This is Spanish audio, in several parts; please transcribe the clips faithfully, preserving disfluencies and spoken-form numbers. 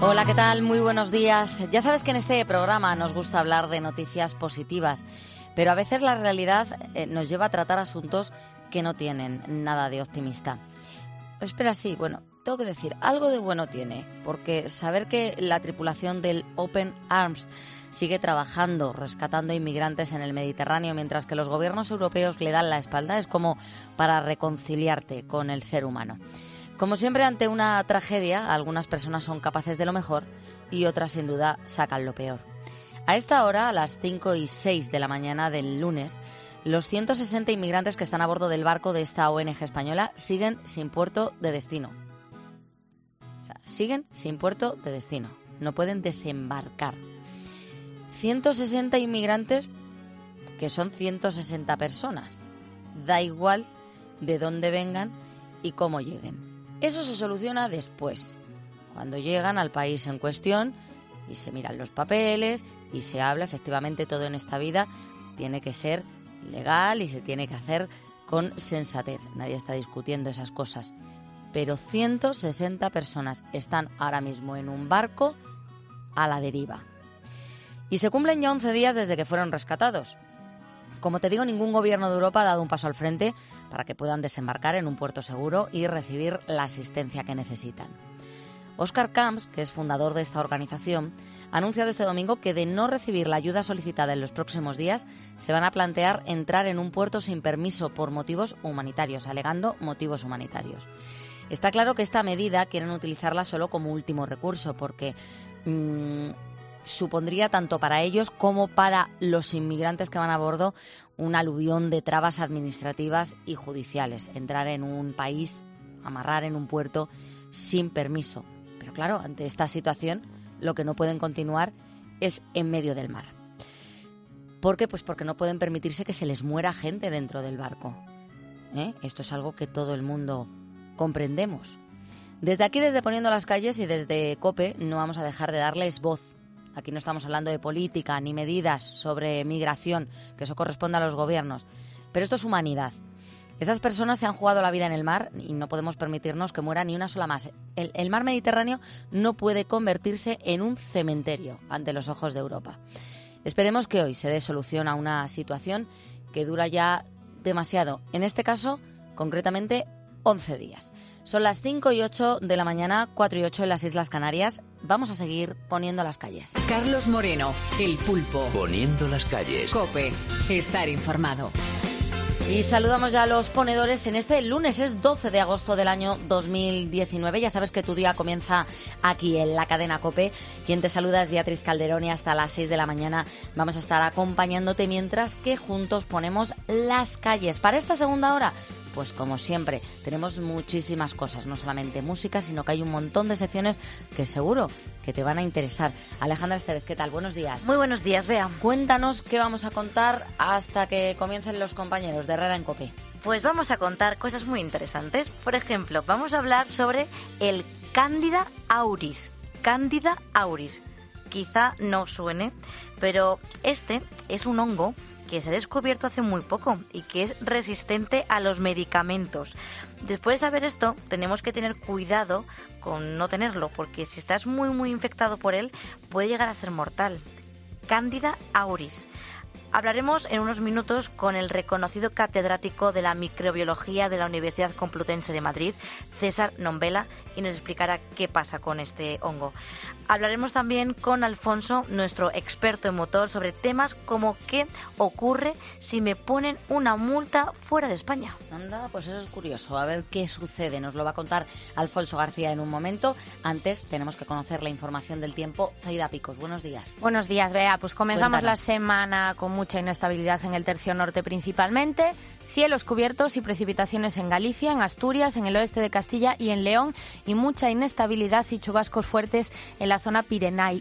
Hola, ¿qué tal? Muy buenos días. Ya sabes que en este programa nos gusta hablar de noticias positivas, pero a veces la realidad eh, nos lleva a tratar asuntos que no tienen nada de optimista. Espera, sí, bueno, tengo que decir, algo de bueno tiene, porque saber que la tripulación del Open Arms sigue trabajando, rescatando inmigrantes en el Mediterráneo, mientras que los gobiernos europeos le dan la espalda, es como para reconciliarte con el ser humano. Como siempre, ante una tragedia, algunas personas son capaces de lo mejor y otras, sin duda, sacan lo peor. A esta hora, a las cinco y seis de la mañana del lunes, los ciento sesenta inmigrantes que están a bordo del barco de esta O N Ge española siguen sin puerto de destino. O sea, siguen sin puerto de destino. No pueden desembarcar. ciento sesenta inmigrantes, que son ciento sesenta personas. Da igual de dónde vengan y cómo lleguen. Eso se soluciona después, cuando llegan al país en cuestión y se miran los papeles y se habla. Efectivamente, todo en esta vida tiene que ser legal y se tiene que hacer con sensatez. Nadie está discutiendo esas cosas. Pero ciento sesenta personas están ahora mismo en un barco a la deriva. Y se cumplen ya once días desde que fueron rescatados. Como te digo, ningún gobierno de Europa ha dado un paso al frente para que puedan desembarcar en un puerto seguro y recibir la asistencia que necesitan. Oscar Camps, que es fundador de esta organización, ha anunciado este domingo que de no recibir la ayuda solicitada en los próximos días, se van a plantear entrar en un puerto sin permiso por motivos humanitarios, alegando motivos humanitarios. Está claro que esta medida quieren utilizarla solo como último recurso, porque Mmm, supondría tanto para ellos como para los inmigrantes que van a bordo un aluvión de trabas administrativas y judiciales. Entrar en un país, amarrar en un puerto sin permiso. Pero claro, ante esta situación lo que no pueden continuar es en medio del mar. ¿Por qué? Pues porque no pueden permitirse que se les muera gente dentro del barco. ¿Eh? Esto es algo que todo el mundo comprendemos. Desde aquí, desde Poniendo las Calles y desde COPE, no vamos a dejar de darles voz. Aquí no estamos hablando de política ni medidas sobre migración, que eso corresponde a los gobiernos. Pero esto es humanidad. Esas personas se han jugado la vida en el mar y no podemos permitirnos que muera ni una sola más. El, el mar Mediterráneo no puede convertirse en un cementerio ante los ojos de Europa. Esperemos que hoy se dé solución a una situación que dura ya demasiado. En este caso, concretamente, once días. Son las cinco y ocho de la mañana, cuatro y ocho en las Islas Canarias. Vamos a seguir poniendo las calles. Carlos Moreno, El Pulpo. Poniendo las calles. COPE. Estar informado. Y saludamos ya a los ponedores en este lunes, es doce de agosto del año dos mil diecinueve. Ya sabes que tu día comienza aquí en la cadena COPE. Quien te saluda es Beatriz Calderón y hasta las seis de la mañana vamos a estar acompañándote mientras que juntos ponemos las calles. Para esta segunda hora, pues como siempre, tenemos muchísimas cosas, no solamente música, sino que hay un montón de secciones que seguro que te van a interesar. Alejandra Estevez, ¿qué tal? Buenos días. Muy buenos días, Bea. Cuéntanos qué vamos a contar hasta que comiencen los compañeros de Herrera en COPE. Pues vamos a contar cosas muy interesantes. Por ejemplo, vamos a hablar sobre el Candida auris. Candida auris. Quizá no suene, pero este es un hongo que se ha descubierto hace muy poco y que es resistente a los medicamentos. Después de saber esto, tenemos que tener cuidado con no tenerlo, porque si estás muy muy infectado por él, puede llegar a ser mortal. Candida auris. Hablaremos en unos minutos con el reconocido catedrático de la microbiología de la Universidad Complutense de Madrid, César Nombela, y nos explicará qué pasa con este hongo. Hablaremos también con Alfonso, nuestro experto en motor, sobre temas como qué ocurre si me ponen una multa fuera de España. Anda, pues eso es curioso, a ver qué sucede. Nos lo va a contar Alfonso García en un momento. Antes tenemos que conocer la información del tiempo. Zaida Picos, buenos días. Buenos días, Bea. Pues comenzamos Cuéntanos. la semana con mucha inestabilidad en el tercio norte principalmente. Cielos cubiertos y precipitaciones en Galicia, en Asturias, en el oeste de Castilla y en León, y mucha inestabilidad y chubascos fuertes en la zona Pirenai,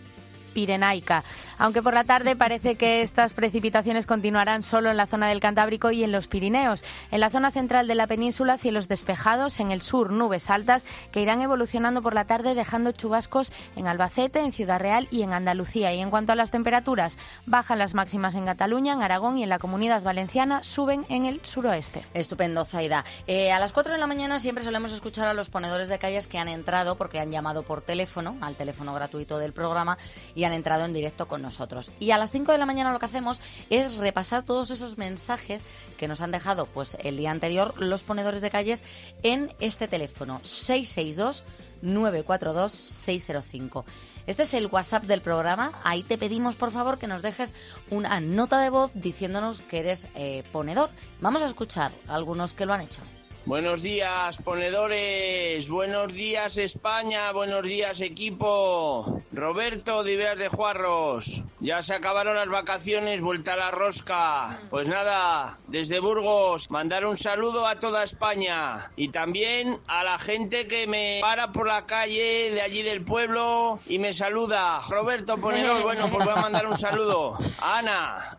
pirenaica. Aunque por la tarde parece que estas precipitaciones continuarán solo en la zona del Cantábrico y en los Pirineos. En la zona central de la península, cielos despejados, en el sur nubes altas que irán evolucionando por la tarde dejando chubascos en Albacete, en Ciudad Real y en Andalucía. Y en cuanto a las temperaturas, bajan las máximas en Cataluña, en Aragón y en la Comunidad Valenciana, suben en el suroeste. Estupendo, Zaida. Eh, a las cuatro de la mañana siempre solemos escuchar a los ponedores de calles que han entrado porque han llamado por teléfono, al teléfono gratuito del programa, y han entrado en directo con nosotros. Y a las cinco de la mañana lo que hacemos es repasar todos esos mensajes que nos han dejado pues el día anterior los ponedores de calles en este teléfono seis seis dos, nueve cuatro dos, seis cero cinco. Este es el WhatsApp del programa. Ahí te pedimos, por favor, que nos dejes una nota de voz diciéndonos que eres eh, ponedor. Vamos a escuchar a algunos que lo han hecho. Buenos días, ponedores. Buenos días, España. Buenos días, equipo. Roberto de Ibeas de Juarros. Ya se acabaron las vacaciones, vuelta a la rosca. Pues nada, desde Burgos, mandar un saludo a toda España. Y también a la gente que me para por la calle de allí del pueblo y me saluda. Roberto, ponedor, bueno, pues voy a mandar un saludo. A Ana,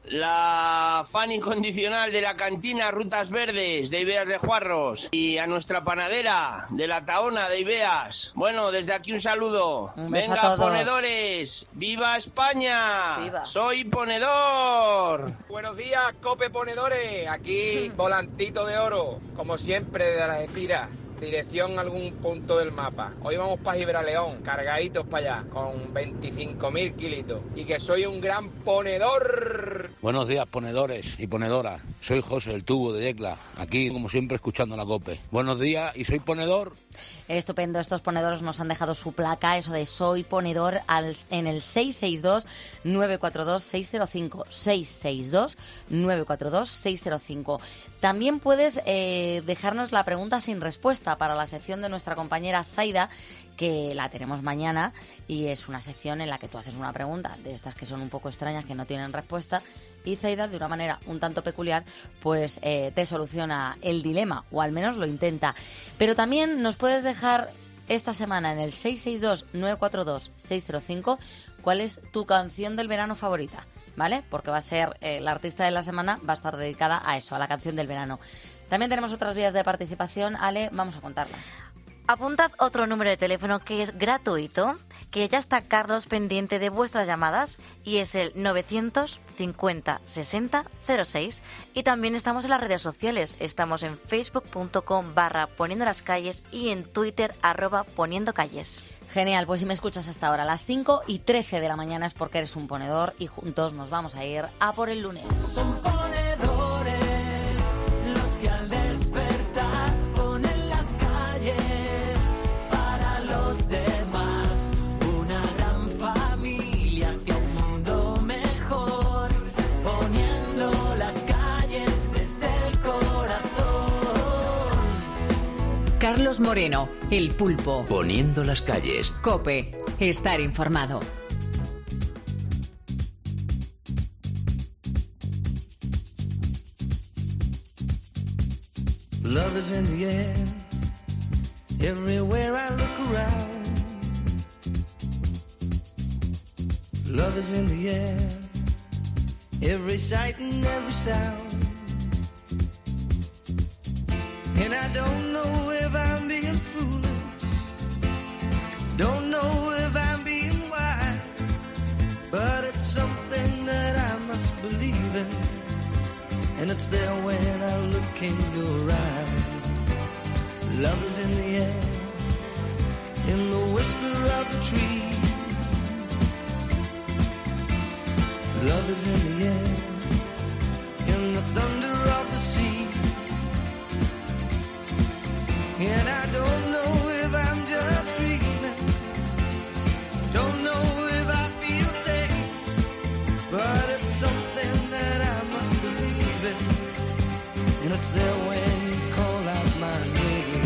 la fan incondicional de la cantina Rutas Verdes de Ibeas de Juarros. Y a nuestra panadera de la Tahona de Ibeas. Bueno, desde aquí un saludo. Un beso Venga, a todos. Ponedores. ¡Viva España! ¡Viva! ¡Soy ponedor! Buenos días, Cope Ponedores. Aquí, volantito de oro, como siempre, de las Espiras. Dirección a algún punto del mapa. Hoy vamos para Gibraleón, cargaditos para allá, con veinticinco mil kilitos. Y que soy un gran ponedor. Buenos días, ponedores y ponedoras. Soy José, el tubo de Yecla, aquí como siempre escuchando la COPE. Buenos días y soy ponedor. Estupendo, estos ponedores nos han dejado su placa, eso de soy ponedor, al, en el seis seis dos, nueve cuatro dos, seis cero cinco. seis seis dos, nueve cuatro dos, seis cero cinco. También puedes eh, dejarnos la pregunta sin respuesta para la sección de nuestra compañera Zaida, que la tenemos mañana, y es una sección en la que tú haces una pregunta de estas que son un poco extrañas, que no tienen respuesta, y Zaida, de una manera un tanto peculiar, pues eh, te soluciona el dilema, o al menos lo intenta. Pero también nos puedes dejar esta semana en el seis seis dos, nueve cuatro dos, seis cero cinco cuál es tu canción del verano favorita, ¿vale? Porque va a ser, eh, la artista de la semana va a estar dedicada a eso, a la canción del verano. También tenemos otras vías de participación, Ale, vamos a contarlas. Apuntad otro número de teléfono que es gratuito, que ya está Carlos pendiente de vuestras llamadas, y es el novecientos cincuenta sesenta cero seis. Y también estamos en las redes sociales, estamos en facebook.com barra poniendo las calles y en Twitter arroba poniendo calles. Genial, pues si me escuchas hasta ahora a las cinco y trece de la mañana es porque eres un ponedor, y juntos nos vamos a ir a por el lunes. Son ponedores los que al despertar ponen las calles para los demás. Una gran familia hacia un mundo mejor, poniendo las calles desde el corazón. Carlos Moreno, El Pulpo. Poniendo las calles. COPE, estar informado. Love is in the air, everywhere I look around. Love is in the air, every sight and every sound. And I don't know if I'm being foolish, don't know if I'm being wise, but it's something that I must believe in. And it's there when I look in your eyes. Love is in the air, in the whisper of the tree. Love is in the air, in the thunder of the sea. And I don't know if I'm just dreaming, don't know if I feel safe, but it's something that I must believe in. And it's there when you call out my name.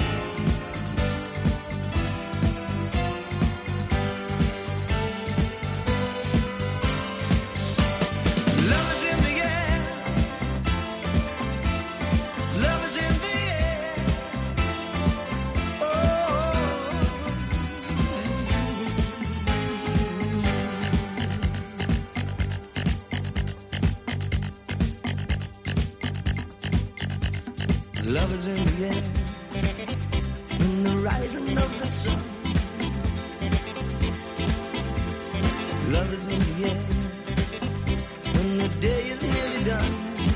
Love is in the air, love is in the air, is in the air, in the rising of the sun. Love is in the air, when the day is nearly done.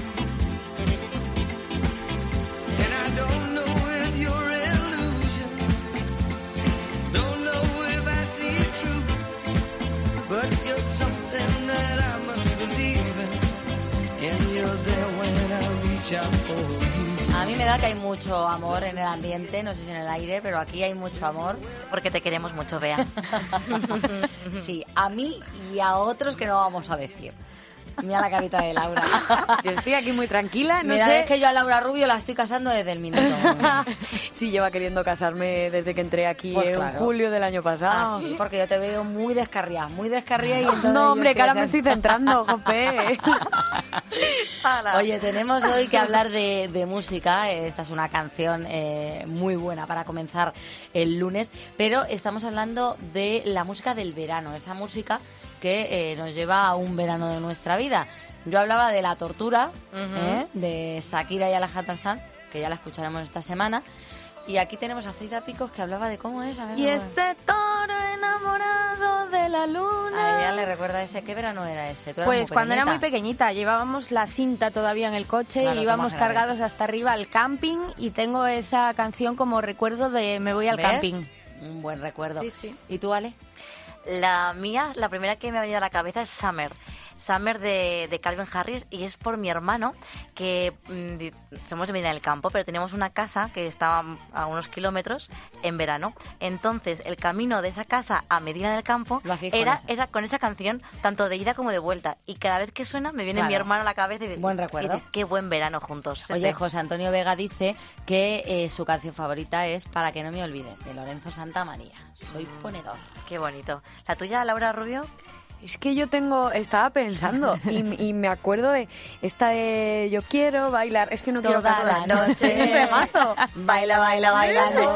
And I don't know if you're illusion, don't know if I see it true, but you're something that I must believe in, and you're there when I reach out for you. A mí me da que hay mucho amor en el ambiente, no sé si en el aire, pero aquí hay mucho amor. Porque te queremos mucho, Bea. Sí, a mí y a otros que no vamos a decir. Mira la carita de Laura. Yo estoy aquí muy tranquila, no Mira, sé. es que yo a Laura Rubio la estoy casando desde el minuto. Sí, lleva queriendo casarme desde que entré aquí Pues en claro. julio del año pasado. Ah, sí, porque yo te veo muy descarriada, muy descarriada y entonces No, yo hombre, que ahora me así. estoy centrando, Jope. Oye, tenemos hoy que hablar de, de música. Esta es una canción eh, muy buena para comenzar el lunes, pero estamos hablando de la música del verano, esa música que eh, nos lleva a un verano de nuestra vida. Yo hablaba de La Tortura, Ujú. ¿eh? de Shakira y Alejandra Sanz, que ya la escucharemos esta semana. Y aquí tenemos a Zaida Picos, que hablaba de cómo es. A ver, Y no, no. ese toro enamorado de la luna. A ella le recuerda ese. ¿Qué verano era ese? ¿Tú eras Pues muy cuando era muy pequeñita? pequeñita, llevábamos la cinta todavía en el coche, Claro, y íbamos tú imagínate. cargados hasta arriba al camping, y tengo esa canción como recuerdo de me voy al ¿Ves? camping. Un buen recuerdo. Sí, sí. ¿Y tú, Ale? La mía, la primera que me ha venido a la cabeza es Summer. Summer de, de Calvin Harris, y es por mi hermano, que mm, di- somos de Medina del Campo, pero teníamos una casa que estaba a unos kilómetros en verano. Entonces, el camino de esa casa a Medina del Campo Lo hacéis con era esa. esa, con esa canción, tanto de ida como de vuelta. Y cada vez que suena me viene Claro. mi hermano a la cabeza y dice, Buen recuerdo. y dice, qué buen verano juntos. Sí, Oye, sí. José Antonio Vega dice que eh, su canción favorita es Para que no me olvides, de Lorenzo Santamaría. Soy ponedor. Qué bonito. ¿La tuya, Laura Rubio? Es que yo tengo, estaba pensando y, y me acuerdo de esta de yo quiero bailar, es que no quiero Toda cantar. la noche. Es un temazo. Baila, baila, baila, no.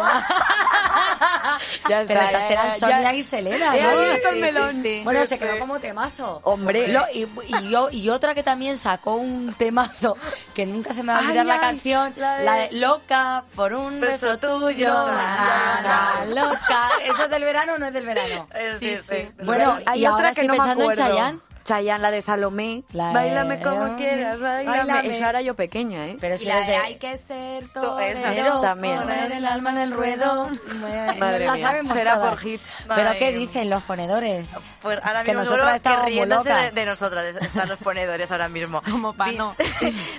Ya está. Pero estas ya- eran ya- Sonia y Selena, He ¿no? abierto el Sí, melón. sí, sí. Bueno, Sí, se quedó sí. como temazo. Hombre. Lo- y, y yo, y otra que también sacó un temazo que nunca se me va a olvidar Ay, la ay, canción, la la de- de... Loca por un beso, Beso tuyo, tuyo, na, na, na, loca. ¿Eso es del verano o no es del verano? Sí, sí. Bueno, Hay y otra ahora que estoy no me pensando en acuerdo. Chayanne. Chayanne, la de Salomé. La de- Báilame como eh, quieras, báilame. báilame. Esa era yo pequeña, ¿eh? Pero Y si la eres de de... hay que ser esa. torero, También. poner el alma en el ruedo. Madre la mía, sabemos será todas. por hits. Pero Ay. ¿qué dicen los ponedores? Pues ahora Que mismo nosotras seguro que estábamos muy riéndose locas. de, de nosotras están los ponedores ahora mismo. Como pa' Vi- no.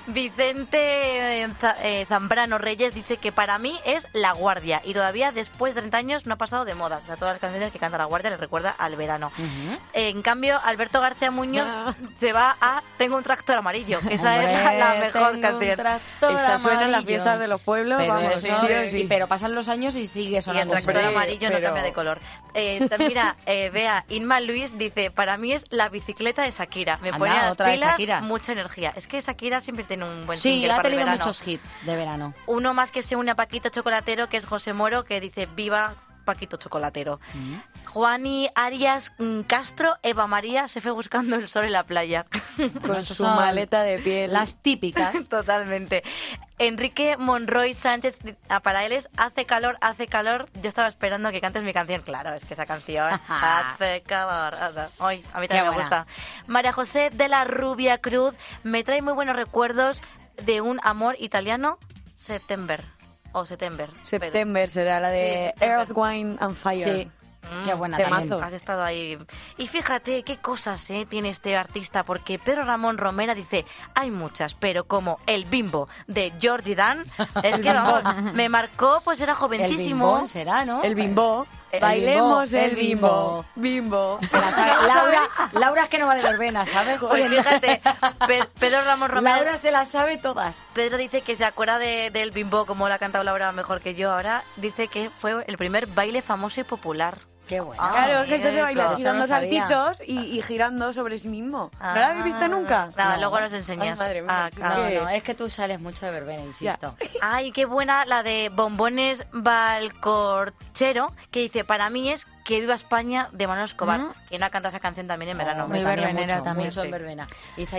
Vicente eh, Za- eh, Zambrano Reyes dice que para mí es La Guardia, y todavía después de treinta años no ha pasado de moda. O sea, todas las canciones que canta La Guardia le recuerda al verano. Ujú. En cambio, Alberto García Muñoz se va a Tengo un tractor amarillo. Esa Hombre, es la, la mejor tengo un canción. tractor Esa suena en las amarillo. fiestas de los pueblos, Pero, vamos, eso- sí, sí, sí. y- pero pasan los años y sigue Y el sonando. tractor Hombre, amarillo no pero- cambia de color. Eh, t- mira, eh, vea, Inma Luis dice, para mí es la bicicleta de Shakira. Me Anda, pone a las otra de pilas, Shakira. mucha energía. Es que Shakira siempre tiene un buen Sí, single ha para el tenido verano. muchos hits de verano. Uno más que se une a Paquito Chocolatero, que es José Moro, que dice, viva Paquito Chocolatero. Juani Arias mm, Castro, Eva María se fue buscando el sol en la playa. Con Esos su son maleta de piel. Las típicas. Totalmente. Enrique Monroy Sánchez, ah, para él es Hace calor, hace calor. Yo estaba esperando que cantes mi canción. Claro, es que esa canción hace calor. hace- Ay, a mí Qué también me buena. gusta. María José de la Rubia Cruz me trae muy buenos recuerdos de un amor italiano, September. O September. September será la Sí, de September. Earth, Wine and Fire. Sí, Mm, qué buena temazo. también. Has estado ahí. Y fíjate qué cosas eh, tiene este artista, porque Pedro Ramón Romera dice, hay muchas, pero como El Bimbo de Georgie Dan, es que vamos, me marcó, pues era El jovencísimo. bimbón será, ¿no? El bimbo. El Bailemos bimbo, el el bimbo. Bimbo. Se la sabe. Laura, Laura es que no va de verbena, ¿sabes? Pues fíjate, Pe- Pedro Ramón Romera. Laura se las sabe todas. Pedro dice que se acuerda de, del Bimbo, como la ha cantado Laura mejor que yo. Ahora dice que fue el primer baile famoso y popular. Qué bueno. Ah, Claro, es que esto se baila Eso así no dando sabía. saltitos y, y girando sobre sí mismo. ¿No Ah. lo habéis visto nunca? Nada, No. luego nos enseñas. Ay, madre mía. Ah, claro. No, ¿Qué? no, es que tú sales mucho de verbena, insisto. Ay, qué buena la de Bombones Valcorchero, que dice, para mí es Que viva España de Manuel Escobar, Mm. que no ha cantado esa canción también en verano. Hombre, Muy verbenera mucho, también, mucho sí. en verbena. ¿Y Zaida?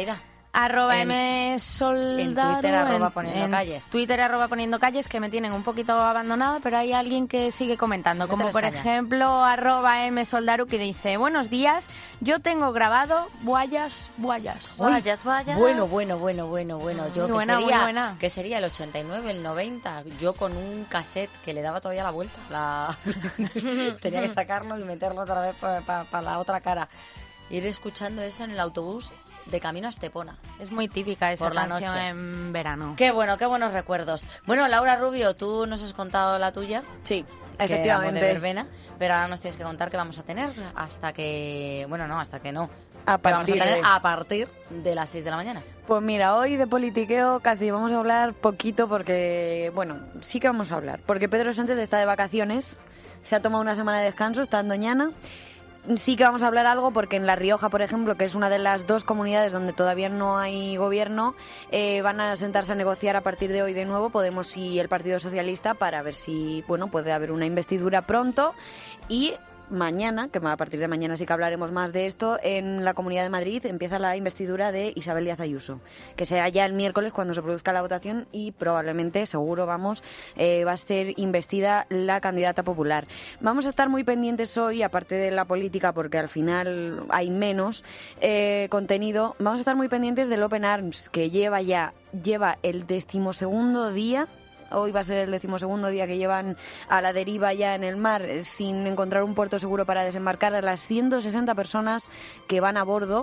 Arroba en, M Soldaro. En Twitter, arroba en, poniendo en calles. Twitter, arroba poniendo calles, que me tienen un poquito abandonada, pero hay alguien que sigue comentando. Mételes Como por caña. ejemplo, arroba M Soldaru, que dice: buenos días, yo tengo grabado Guayas, Guayas. Guayas, guayas. Bueno, bueno, bueno, bueno, bueno. Yo Muy que buena, muy sería, buena. que sería el ochenta y nueve, el noventa. Yo con un cassette que le daba todavía la vuelta. La... Tenía que sacarlo y meterlo otra vez para pa, pa la otra cara. Ir escuchando eso en el autobús de camino a Estepona. Es muy típica esa Por la canción noche. en verano. Qué bueno, qué buenos recuerdos. Bueno, Laura Rubio, tú nos has contado la tuya. Sí, Que éramos efectivamente. de verbena, pero ahora nos tienes que contar qué vamos a tener hasta que... Bueno, no, hasta que no. A Que vamos a partir tener de- a partir de las seis de la mañana. Pues mira, hoy de politiqueo casi vamos a hablar poquito porque, bueno, sí que vamos a hablar. Porque Pedro Sánchez está de vacaciones, se ha tomado una semana de descanso, está en Doñana. Sí que vamos a hablar algo porque en La Rioja, por ejemplo, que es una de las dos comunidades donde todavía no hay gobierno, eh, van a sentarse a negociar a partir de hoy de nuevo Podemos y el Partido Socialista para ver si, bueno, puede haber una investidura pronto. Y mañana, que a partir de mañana sí que hablaremos más de esto, en la Comunidad de Madrid empieza la investidura de Isabel Díaz Ayuso, que será ya el miércoles cuando se produzca la votación y probablemente, seguro vamos, eh, va a ser investida la candidata popular. Vamos a estar muy pendientes hoy, aparte de la política, porque al final hay menos eh, contenido, vamos a estar muy pendientes del Open Arms, que lleva ya, lleva el decimosegundo día. Hoy va a ser el decimosegundo día que llevan a la deriva ya en el mar eh, sin encontrar un puerto seguro para desembarcar a las ciento sesenta personas que van a bordo.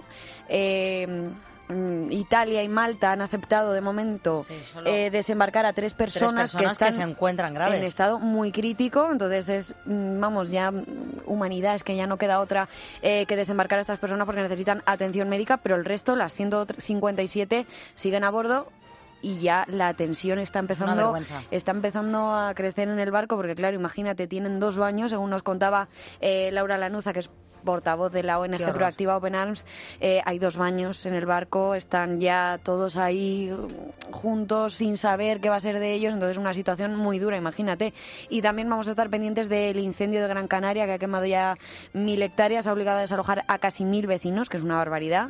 Eh, mm, Italia y Malta han aceptado de momento Sí, solo eh, desembarcar a tres personas, Tres personas que están que se encuentran graves. en estado muy crítico. Entonces es, mm, vamos, ya mm, humanidad, es que ya no queda otra eh, que desembarcar a estas personas porque necesitan atención médica, pero el resto, las ciento cincuenta y siete, siguen a bordo. Y ya la tensión está Una empezando, vergüenza. está empezando a crecer en el barco, porque claro, imagínate, tienen dos baños, según nos contaba eh, Laura Lanuza, que es portavoz de la O N Qué G horror. Proactiva Open Arms. Eh, hay dos baños en el barco, están ya todos ahí juntos sin saber qué va a ser de ellos, entonces una situación muy dura, imagínate. Y también vamos a estar pendientes del incendio de Gran Canaria, que ha quemado ya mil hectáreas, ha obligado a desalojar a casi mil vecinos, que es una barbaridad.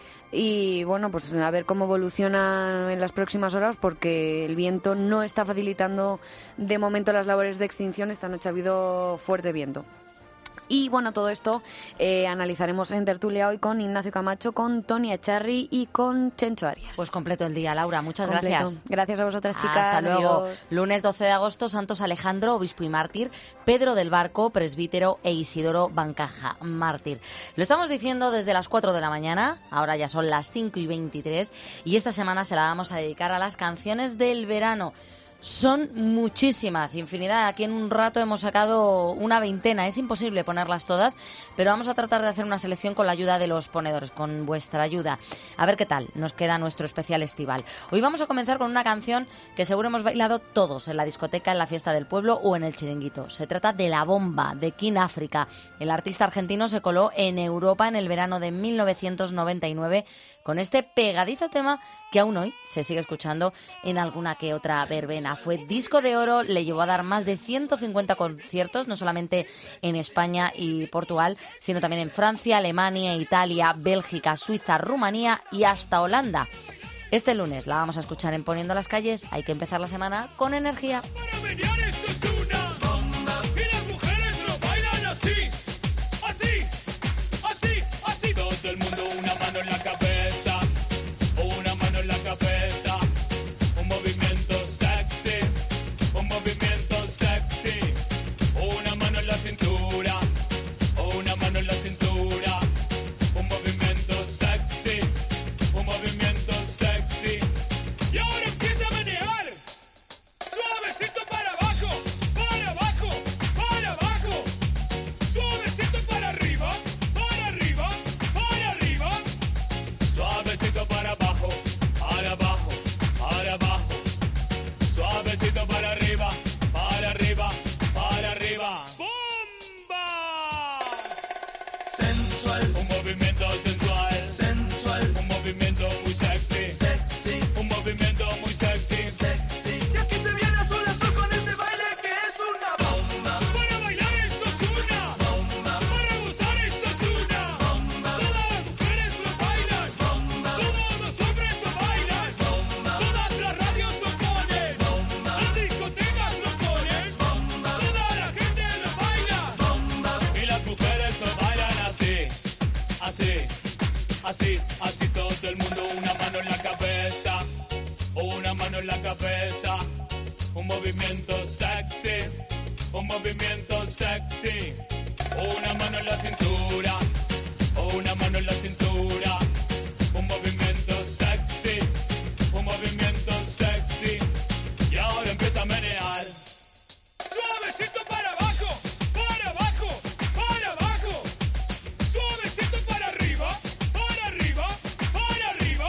Y bueno, pues a ver cómo evoluciona en las próximas horas, porque el viento no está facilitando de momento las labores de extinción. Esta noche ha habido fuerte viento. Y bueno, todo esto eh, analizaremos en tertulia hoy con Ignacio Camacho, con Tony Echarri y con Chencho Arias. Pues completo el día, Laura. Muchas Completo. gracias. Gracias a vosotras, chicas. Hasta luego. Adiós. Lunes doce de agosto, Santos Alejandro, obispo y mártir, Pedro del Barco, presbítero, e Isidoro Bancaja, mártir. Lo estamos diciendo desde las cuatro de la mañana, ahora ya son las cinco y veintitrés, y esta semana se la vamos a dedicar a las canciones del verano. Son muchísimas, infinidad. Aquí en un rato hemos sacado una veintena. Es imposible ponerlas todas, pero vamos a tratar de hacer una selección con la ayuda de los ponedores, con vuestra ayuda. A ver qué tal nos queda nuestro especial estival. Hoy vamos a comenzar con una canción que seguro hemos bailado todos en la discoteca, en la fiesta del pueblo o en el chiringuito. Se trata de La Bomba, de King África. El artista argentino se coló en Europa en el verano de mil novecientos noventa y nueve con este pegadizo tema que aún hoy se sigue escuchando en alguna que otra verbena. Fue disco de oro, le llevó a dar más de ciento cincuenta conciertos, no solamente en España y Portugal, sino también en Francia, Alemania, Italia, Bélgica, Suiza, Rumanía y hasta Holanda. Este lunes la vamos a escuchar en Poniendo las Calles. Hay que empezar la semana con energía. Para menear esto es una bomba y las mujeres lo bailan así, así, así, así. Todo el mundo una mano en la cabeza, una mano en la cabeza, un movimiento sexy, un movimiento sexy, una mano en la cintura, una mano en la cintura, un movimiento sexy, un movimiento sexy. Y ahora empieza a menear, suavecito para abajo, así, así todo el mundo, una mano en la cabeza, una mano en la cabeza, un movimiento sexy, un movimiento sexy, una mano en la cintura, una mano en la cintura, un movimiento sexy, un movimiento sexy, y ahora empieza a menear, suavecito para abajo, para abajo, para abajo, suavecito para arriba, para arriba, para arriba,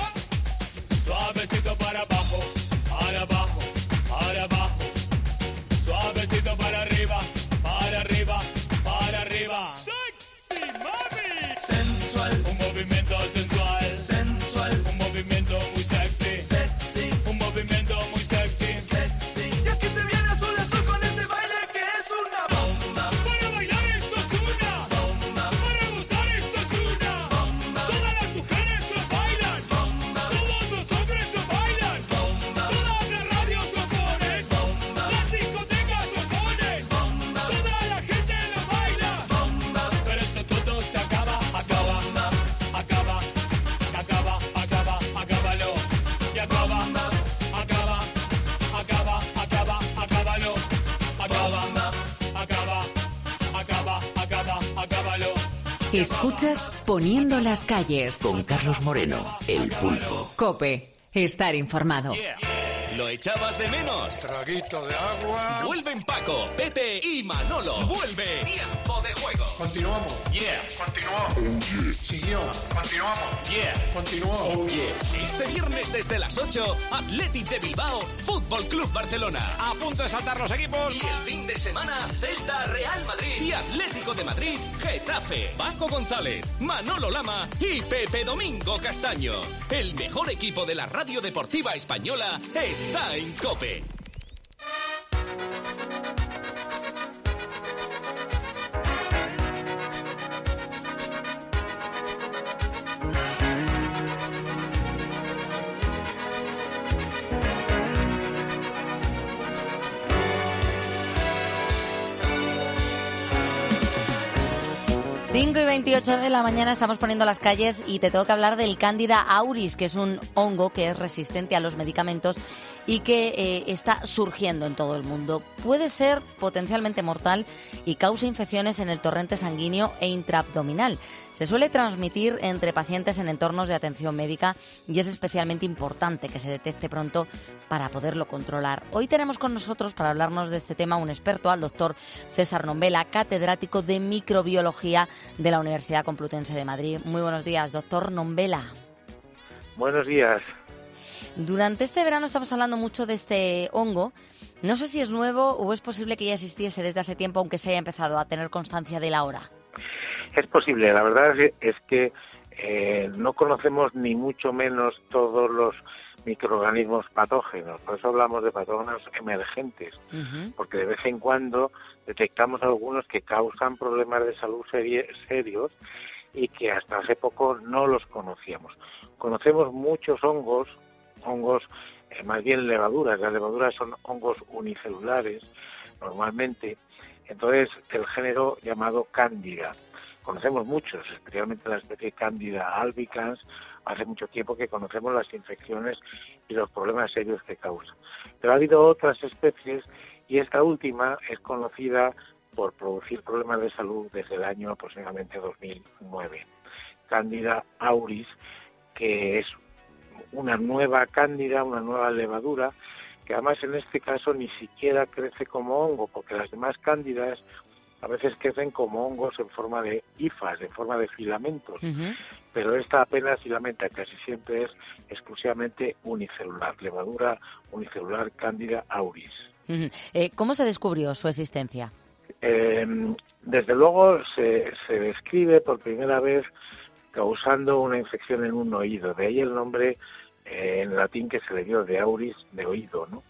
suavecito para abajo, para abajo, para abajo, suavecito para arriba, para arriba, para arriba. Sexy mami, sensual, un movimiento sensual, sensual, un movimiento muy sexy, sexy, un movimiento muy sexy, sexy. Y aquí se viene azul azul con este baile que es una bomba. Para bailar esto es una bomba. Para gozar esto es una bomba. Todas las mujeres lo bailan bomba. Todos los hombres lo bailan bomba. Todas las radios lo ponen bomba. Las discotecas lo ponen bomba. Toda la gente lo baila bomba. Pero esto todo se acaba, acaba, acaba, acaba, acaba, acábalo. Y acaba, acaba, acaba, acaba, acábalo. Acaba, acaba, acaba, acaba, acábalo. Escuchas Poniendo las calles. Con Carlos Moreno, el pulpo. Cope, estar informado. ¿Lo echabas de menos? Traguito de agua. Vuelven Paco, Pete y Manolo. Vuelve Tiempo de Juego. Continuamos. Yeah. Continuamos. Oh, yeah. Siguió. Continuamos. Yeah. Continuó. Oh, yeah. Este viernes desde las ocho, Athletic de Bilbao, Fútbol Club Barcelona. A punto de saltar los equipos. Y el fin de semana, Celta Real Madrid y Atlético de Madrid, Getafe. Paco González, Manolo Lama y Pepe Domingo Castaño. El mejor equipo de la radio deportiva española está en COPE. cinco y veintiocho de la mañana estamos poniendo las calles y te tengo que hablar del Candida auris, que es un hongo que es resistente a los medicamentos y que eh, está surgiendo en todo el mundo. Puede ser potencialmente mortal y causa infecciones en el torrente sanguíneo e intraabdominal. Se suele transmitir entre pacientes en entornos de atención médica y es especialmente importante que se detecte pronto para poderlo controlar. Hoy tenemos con nosotros, para hablarnos de este tema, un experto, al doctor César Nombela, catedrático de microbiología de la Universidad Complutense de Madrid. Muy buenos días, doctor Nombela. Buenos días. Durante este verano estamos hablando mucho de este hongo. No sé si es nuevo o es posible que ya existiese desde hace tiempo, aunque se haya empezado a tener constancia de él ahora. Es posible. La verdad es que eh, no conocemos ni mucho menos todos los microorganismos patógenos. Por eso hablamos de patógenos emergentes, uh-huh. porque de vez en cuando detectamos algunos que causan problemas de salud serie, serios y que hasta hace poco no los conocíamos. Conocemos muchos hongos, hongos eh, más bien levaduras. Las levaduras son hongos unicelulares normalmente. Entonces, el género llamado Cándida. Conocemos muchos, especialmente la especie Cándida albicans. Hace mucho tiempo que conocemos las infecciones y los problemas serios que causan. Pero ha habido otras especies y esta última es conocida por producir problemas de salud desde el año aproximadamente dos mil nueve. Candida auris, que es una nueva cándida, una nueva levadura, que además en este caso ni siquiera crece como hongo, porque las demás cándidas a veces crecen como hongos en forma de hifas, en forma de filamentos, uh-huh. pero esta apenas filamenta, casi siempre es exclusivamente unicelular, levadura unicelular Candida auris. Uh-huh. Eh, ¿Cómo se descubrió su existencia? Eh, desde luego se, se describe por primera vez causando una infección en un oído, de ahí el nombre eh, en latín que se le dio de auris, de oído, ¿no?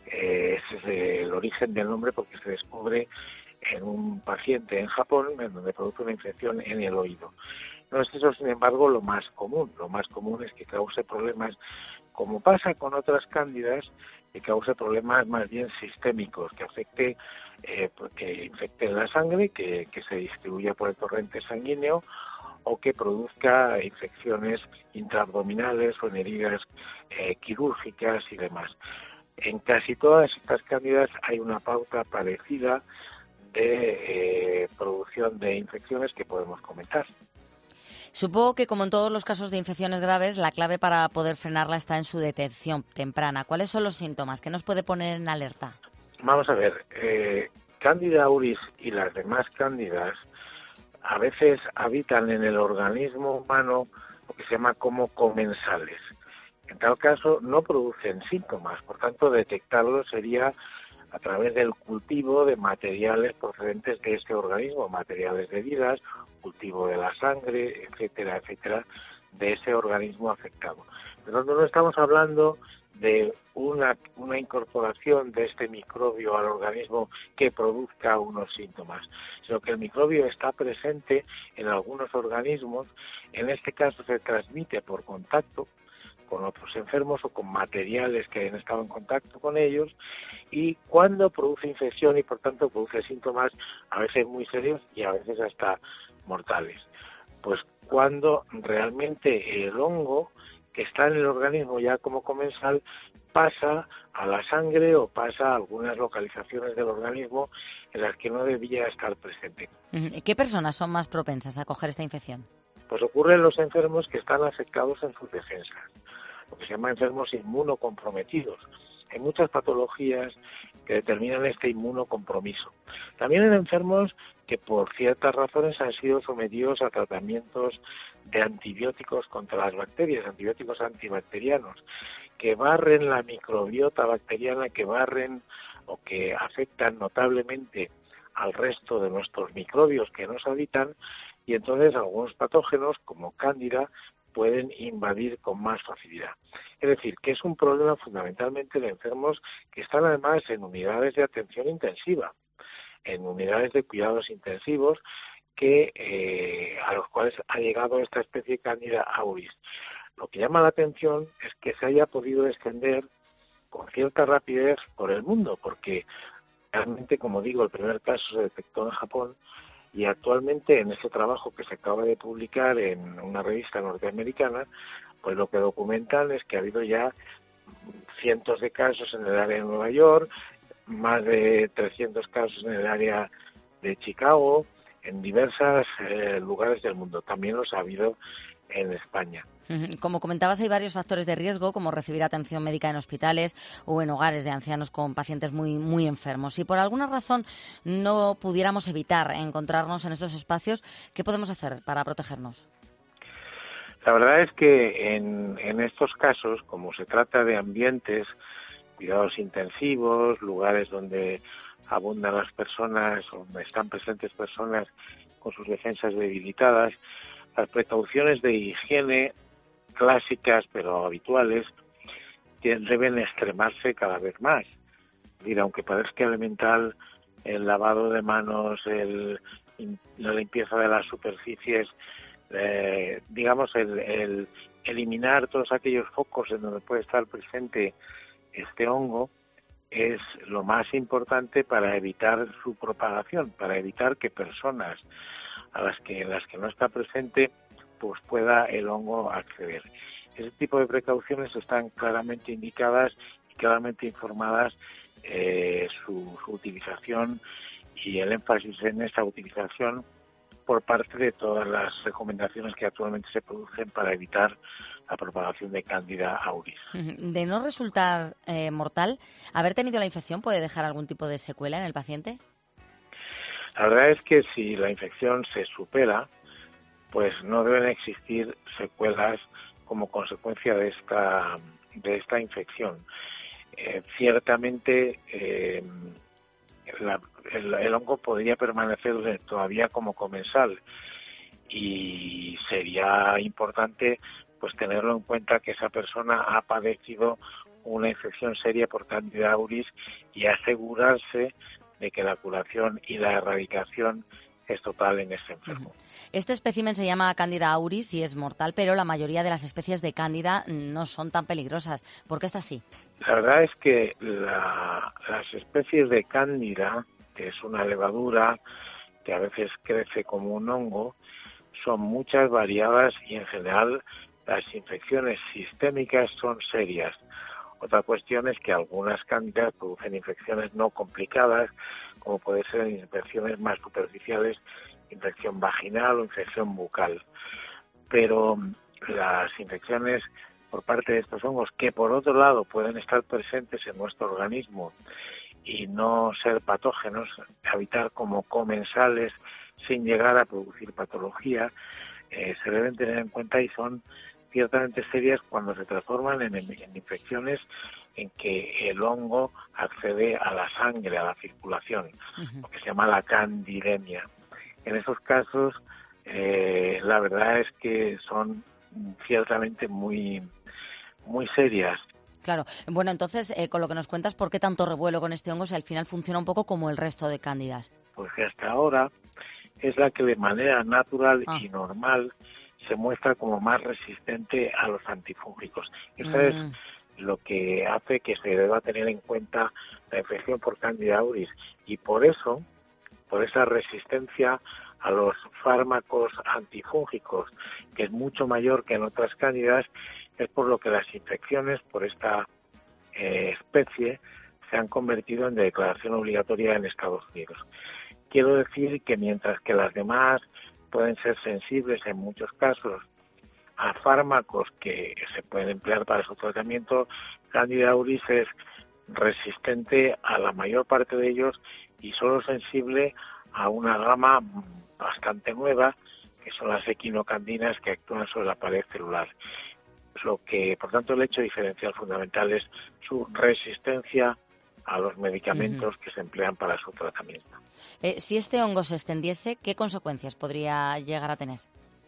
Eh, ese es el origen del nombre porque se descubre en un paciente en Japón, en donde produce una infección en el oído. No es eso, sin embargo, lo más común. Lo más común es que cause problemas, como pasa con otras cándidas, que cause problemas más bien sistémicos, que afecte, eh, que infecte la sangre, que, que se distribuya por el torrente sanguíneo, o que produzca infecciones intraabdominales o en heridas eh, quirúrgicas y demás. En casi todas estas cándidas hay una pauta parecida de eh, producción de infecciones que podemos comentar. Supongo que, como en todos los casos de infecciones graves, la clave para poder frenarla está en su detección temprana. ¿Cuáles son los síntomas? ¿Qué nos puede poner en alerta? Vamos a ver, eh, Candida auris y las demás cándidas a veces habitan en el organismo humano lo que se llama como comensales. En tal caso no producen síntomas, por tanto detectarlos sería a través del cultivo de materiales procedentes de este organismo, materiales de vidas, cultivo de la sangre, etcétera, etcétera, de ese organismo afectado. Por lo tanto, no estamos hablando de una, una incorporación de este microbio al organismo que produzca unos síntomas, sino que el microbio está presente en algunos organismos, en este caso se transmite por contacto con otros enfermos o con materiales que hayan estado en contacto con ellos, y cuando produce infección y por tanto produce síntomas a veces muy serios y a veces hasta mortales. Pues cuando realmente el hongo que está en el organismo ya como comensal pasa a la sangre o pasa a algunas localizaciones del organismo en las que no debía estar presente. ¿Qué personas son más propensas a coger esta infección? Pues ocurre en los enfermos que están afectados en sus defensas, lo que se llama enfermos inmunocomprometidos. Hay muchas patologías que determinan este inmunocompromiso. También en enfermos que por ciertas razones han sido sometidos a tratamientos de antibióticos contra las bacterias, antibióticos antibacterianos, que barren la microbiota bacteriana, que barren o que afectan notablemente al resto de nuestros microbios que nos habitan, y entonces algunos patógenos como Cándida pueden invadir con más facilidad. Es decir, que es un problema fundamentalmente de enfermos que están además en unidades de atención intensiva, en unidades de cuidados intensivos, que eh, a los cuales ha llegado esta especie de Candida auris. Lo que llama la atención es que se haya podido extender con cierta rapidez por el mundo, porque realmente, como digo, el primer caso se detectó en Japón, y actualmente en este trabajo que se acaba de publicar en una revista norteamericana, pues lo que documentan es que ha habido ya cientos de casos en el área de Nueva York, más de trescientos casos en el área de Chicago, en diversos eh, lugares del mundo. También los ha habido en España. Como comentabas, hay varios factores de riesgo, como recibir atención médica en hospitales o en hogares de ancianos con pacientes muy, muy enfermos. Si por alguna razón no pudiéramos evitar encontrarnos en estos espacios, ¿qué podemos hacer para protegernos? La verdad es que en, en estos casos, como se trata de ambientes, cuidados intensivos, lugares donde abundan las personas, donde están presentes personas con sus defensas debilitadas, las precauciones de higiene clásicas pero habituales deben extremarse cada vez más. Es decir, aunque parezca elemental el lavado de manos, el, la limpieza de las superficies, eh, digamos el, el eliminar todos aquellos focos en donde puede estar presente este hongo, es lo más importante para evitar su propagación, para evitar que personas a las que en las que no está presente pues pueda el hongo acceder. Ese tipo de precauciones están claramente indicadas y claramente informadas, eh, su, su utilización y el énfasis en esa utilización por parte de todas las recomendaciones que actualmente se producen para evitar la propagación de Candida auris. De no resultar eh, mortal, ¿haber tenido la infección puede dejar algún tipo de secuela en el paciente? La verdad es que si la infección se supera, pues no deben existir secuelas como consecuencia de esta de esta infección. Eh, ciertamente eh, la, el, el hongo podría permanecer todavía como comensal y sería importante pues tenerlo en cuenta que esa persona ha padecido una infección seria por Candida auris y asegurarse de que la curación y la erradicación es total en este enfermo. Este espécimen se llama Candida auris y es mortal, pero la mayoría de las especies de Cándida no son tan peligrosas. ¿Por qué está así? La verdad es que la, las especies de Cándida, que es una levadura que a veces crece como un hongo, son muchas, variadas y en general las infecciones sistémicas son serias. Otra cuestión es que algunas cándidas producen infecciones no complicadas, como puede ser infecciones más superficiales, infección vaginal o infección bucal. Pero las infecciones por parte de estos hongos, que por otro lado pueden estar presentes en nuestro organismo y no ser patógenos, habitar como comensales sin llegar a producir patología, eh, se deben tener en cuenta y son ciertamente serias cuando se transforman en, en infecciones en que el hongo accede a la sangre, a la circulación, uh-huh. lo que se llama la candidemia. En esos casos, eh, la verdad es que son ciertamente muy, muy serias. Claro. Bueno, entonces, eh, con lo que nos cuentas, ¿por qué tanto revuelo con este hongo si al final funciona un poco como el resto de cándidas? Pues que hasta ahora es la que de manera natural ah. y normal se muestra como más resistente a los antifúngicos. Eso mm. es lo que hace que se deba tener en cuenta la infección por Candida auris. Y por eso, por esa resistencia a los fármacos antifúngicos, que es mucho mayor que en otras cándidas, es por lo que las infecciones por esta eh, especie se han convertido en de declaración obligatoria en Estados Unidos. Quiero decir que mientras que las demás pueden ser sensibles en muchos casos a fármacos que se pueden emplear para su tratamiento, Candida auris es resistente a la mayor parte de ellos y solo sensible a una gama bastante nueva, que son las equinocandinas que actúan sobre la pared celular. Lo que, por tanto, el hecho diferencial fundamental es su resistencia a los medicamentos uh-huh. que se emplean para su tratamiento. Eh, si este hongo se extendiese, ¿qué consecuencias podría llegar a tener?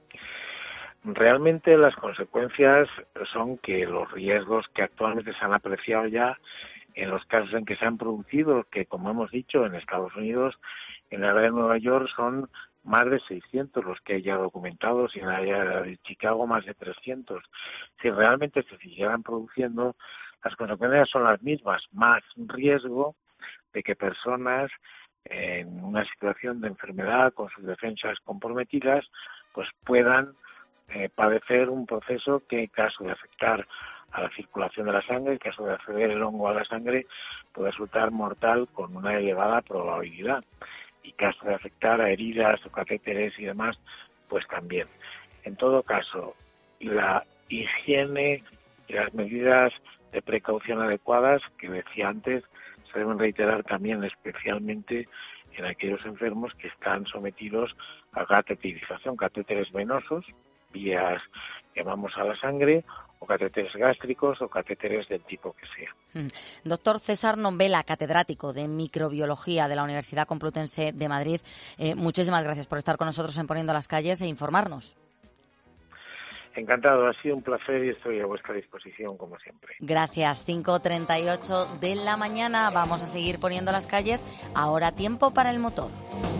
Realmente las consecuencias son que los riesgos que actualmente se han apreciado ya en los casos en que se han producido, que como hemos dicho en Estados Unidos, en el área de Nueva York son más de seiscientos los que hay ya documentados y en el área de Chicago más de trescientos. Si realmente se siguieran produciendo, las consecuencias son las mismas, más riesgo de que personas en una situación de enfermedad con sus defensas comprometidas pues puedan eh, padecer un proceso que en caso de afectar a la circulación de la sangre, en caso de acceder el hongo a la sangre, puede resultar mortal con una elevada probabilidad. Y caso de afectar a heridas o catéteres y demás, pues también. En todo caso, la higiene y las medidas de precaución adecuadas que decía antes se deben reiterar también especialmente en aquellos enfermos que están sometidos a cateterización, catéteres venosos, vías que vamos a la sangre, o catéteres gástricos o catéteres del tipo que sea. Mm. Doctor César Nombela, catedrático de microbiología de la Universidad Complutense de Madrid, eh, muchísimas gracias por estar con nosotros en Poniendo las Calles e informarnos. Encantado, ha sido un placer y estoy a vuestra disposición como siempre. Gracias, cinco treinta y ocho de la mañana, vamos a seguir poniendo las calles, ahora tiempo para el motor.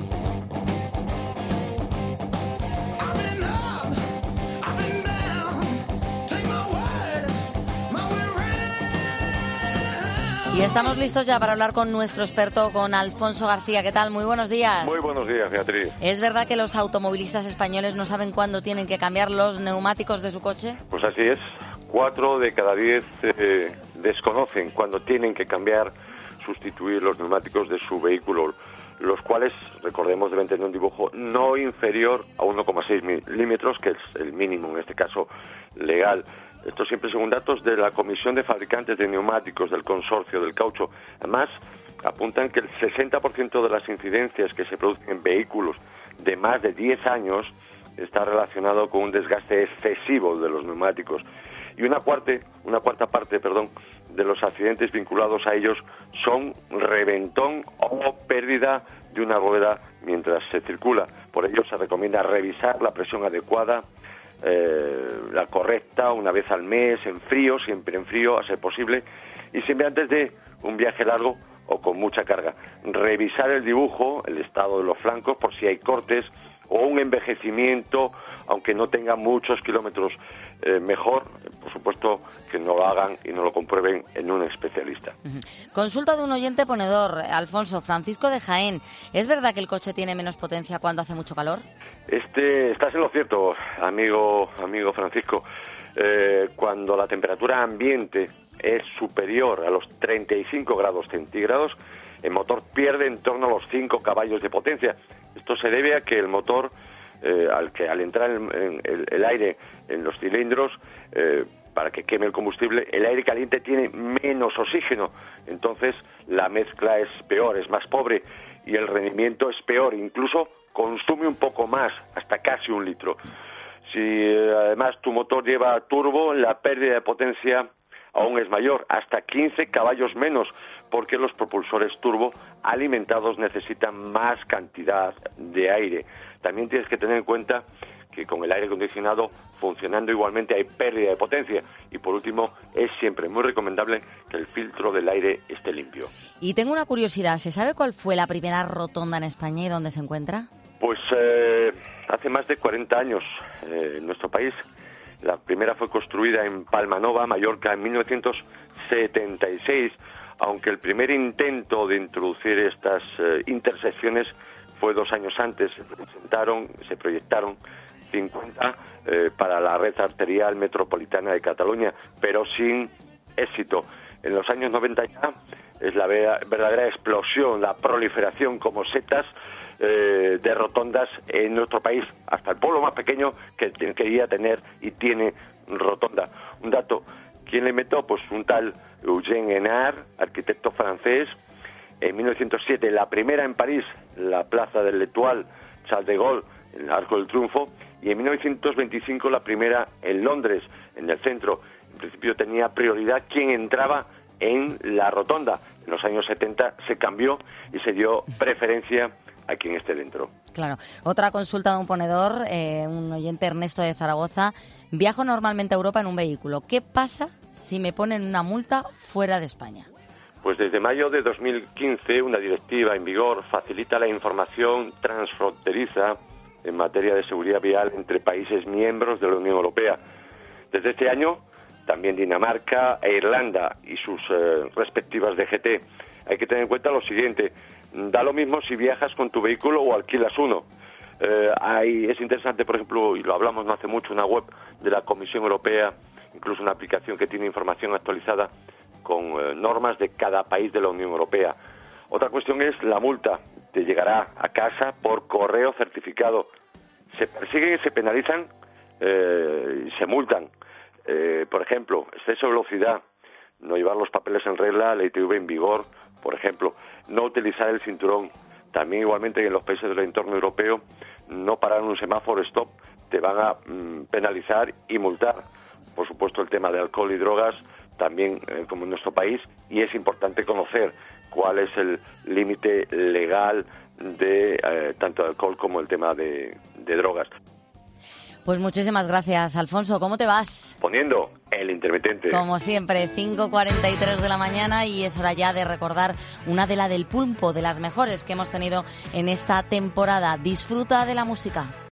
Y estamos listos ya para hablar con nuestro experto, con Alfonso García. ¿Qué tal? Muy buenos días. Muy buenos días, Beatriz. ¿Es verdad que los automovilistas españoles no saben cuándo tienen que cambiar los neumáticos de su coche? Pues así es. Cuatro de cada diez eh, desconocen cuándo tienen que cambiar, sustituir los neumáticos de su vehículo, los cuales, recordemos, deben tener un dibujo no inferior a uno coma seis milímetros, que es el mínimo, en este caso, legal. Esto siempre según datos de la Comisión de Fabricantes de Neumáticos del Consorcio del Caucho. Además, apuntan que el sesenta por ciento de las incidencias que se producen en vehículos de más de diez años está relacionado con un desgaste excesivo de los neumáticos. Y una cuarta, una cuarta parte, perdón, de los accidentes vinculados a ellos son reventón o pérdida de una rueda mientras se circula. Por ello se recomienda revisar la presión adecuada, Eh, la correcta, una vez al mes, en frío, siempre en frío, a ser posible, y siempre antes de un viaje largo o con mucha carga. Revisar el dibujo, el estado de los flancos, por si hay cortes o un envejecimiento, aunque no tenga muchos kilómetros, eh, mejor, por supuesto, que no lo hagan y no lo comprueben en un especialista. Uh-huh. Consulta de un oyente ponedor, Alfonso, Francisco de Jaén. ¿Es verdad que el coche tiene menos potencia cuando hace mucho calor? Este, estás en lo cierto, amigo, amigo Francisco. Eh, cuando la temperatura ambiente es superior a los treinta y cinco grados centígrados, el motor pierde en torno a los cinco caballos de potencia. Esto se debe a que el motor, eh, al que al entrar el, el, el aire en los cilindros, eh, para que queme el combustible, el aire caliente tiene menos oxígeno. Entonces la mezcla es peor, es más pobre, y el rendimiento es peor. Incluso consume un poco más, hasta casi un litro. Si eh, además tu motor lleva turbo, la pérdida de potencia aún es mayor, hasta quince caballos menos, porque los propulsores turbo alimentados necesitan más cantidad de aire. También tienes que tener en cuenta que con el aire acondicionado funcionando igualmente hay pérdida de potencia. Y por último, es siempre muy recomendable que el filtro del aire esté limpio. Y tengo una curiosidad, ¿se sabe cuál fue la primera rotonda en España y dónde se encuentra? Pues eh, hace más de cuarenta años eh, en nuestro país. La primera fue construida en Palmanova, Mallorca, en mil novecientos setenta y seis, aunque el primer intento de introducir estas eh, intersecciones fue dos años antes. Se presentaron, se proyectaron cincuenta eh, para la red arterial metropolitana de Cataluña, pero sin éxito. En los años noventa ya es la verdadera explosión, la proliferación como setas eh, de rotondas en nuestro país, hasta el pueblo más pequeño que quería tener y tiene rotonda. Un dato, ¿quién le inventó? Pues un tal Eugène Hénard, arquitecto francés. En mil novecientos siete la primera en París, la plaza del L'Étoile, Charles de Gaulle, en el Arco del Triunfo, y en mil novecientos veinticinco la primera en Londres, en el centro. En principio tenía prioridad quien entraba en la rotonda. En los años setenta se cambió y se dio preferencia a quien esté dentro. Claro. Otra consulta de un ponedor, eh, un oyente, Ernesto de Zaragoza. Viajo normalmente a Europa en un vehículo. ¿Qué pasa si me ponen una multa fuera de España? Pues desde mayo de dos mil quince una directiva en vigor facilita la información transfronteriza en materia de seguridad vial entre países miembros de la Unión Europea. Desde este año, también Dinamarca e Irlanda y sus eh, respectivas D G T. Hay que tener en cuenta lo siguiente: da lo mismo si viajas con tu vehículo o alquilas uno. Eh, hay, es interesante, por ejemplo, y lo hablamos no hace mucho, una web de la Comisión Europea, incluso una aplicación que tiene información actualizada con eh, normas de cada país de la Unión Europea. Otra cuestión es la multa. Te llegará a casa por correo certificado. Se persiguen y se penalizan eh, y se multan. Eh, por ejemplo, exceso de velocidad, no llevar los papeles en regla, la I T V en vigor, por ejemplo, no utilizar el cinturón. También igualmente en los países del entorno europeo, no parar en un semáforo stop, te van a mm, penalizar y multar. Por supuesto, el tema de alcohol y drogas, también eh, como en nuestro país, y es importante conocer cuál es el límite legal de eh, tanto de alcohol como el tema de, de drogas. Pues muchísimas gracias, Alfonso. ¿Cómo te vas? Poniendo el intermitente. Como siempre, cinco cuarenta y tres de la mañana, y es hora ya de recordar una de la del pulpo, de las mejores que hemos tenido en esta temporada. Disfruta de la música.